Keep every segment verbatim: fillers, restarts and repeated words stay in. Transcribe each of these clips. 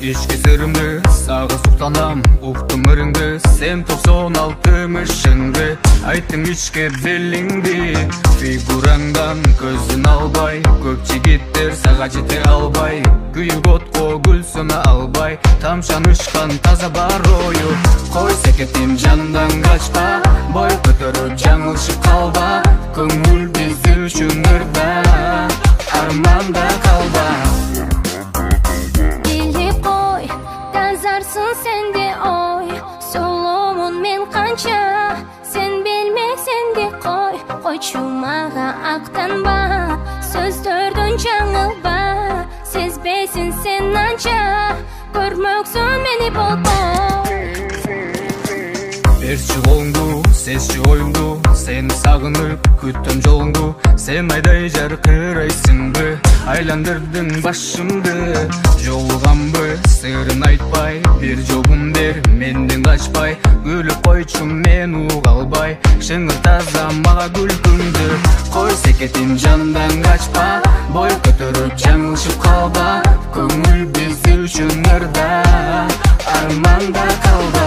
ички сырымды сага суктанам, уктум ырыңды, сен токсон алтымышыңды. Айттың ичке белиңди, фигураңдан көзүн албай, көп жигиттер сага жете албай, күйүк отко гүл сына албай, тамшанышкан таза бар ою. Кой секетим жанымдан качпа, бой көтөрүп жаңылышып калба, көңүл биз үчүн ырда, арманда калба. Билип кой, тазарсың сенде ой, соломун мен канча, сен билмесең де кой, койчу мага актанба, сөздөрдөн жаңылба, сезбейсиң сен анча, көрмөксүн мени болбой. Берчи колуңду, сезчи оюңду, сени сагынып күттөм жолуңду, сен айдай жаркырайсыңбы, айландырдың башымды. Жолуганбы, сырын айтпай, бир жолун бер, менден качпай, күлүп койчу мен уга албай, шыңыр таза мага күлкүңдү. Кой секетим жанымдан качпа, бой көтөрүп жаңылышып калба, көңүл биз үчүн ырда, арманда калба.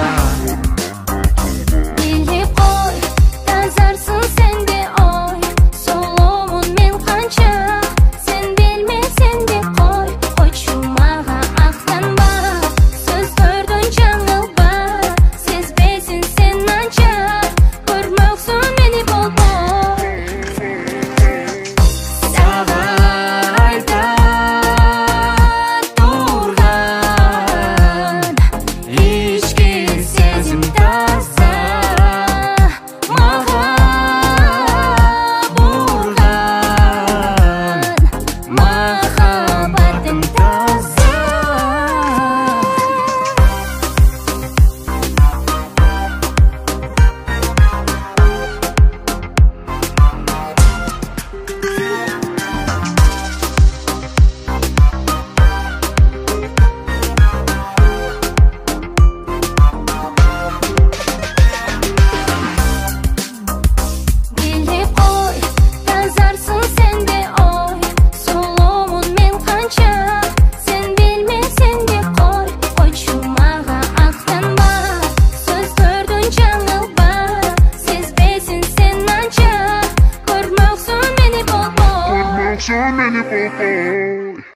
So many people.